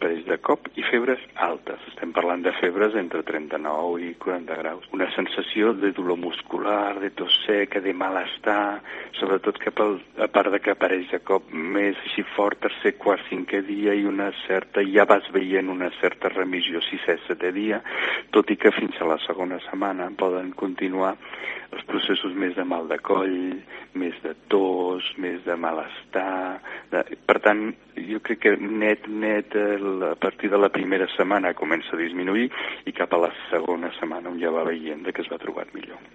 apareix de cop, i febres altes. Estem parlant de febres entre 39 i 40 graus. Una sensació de dolor muscular, de tos seca, de malestar, sobretot a part de que apareix de cop més així fort, tercer, quart, cinquè dia, i ja vas veient una certa remissió sisè, setè dia, tot i que fins a la segona setmana poden continuar els processos més de mal de coll, més de tos, més de malestar. Per tant, jo crec que net, a partir de la primera setmana comença a disminuir, i cap a la segona setmana un ja va veient que es va trobar millor.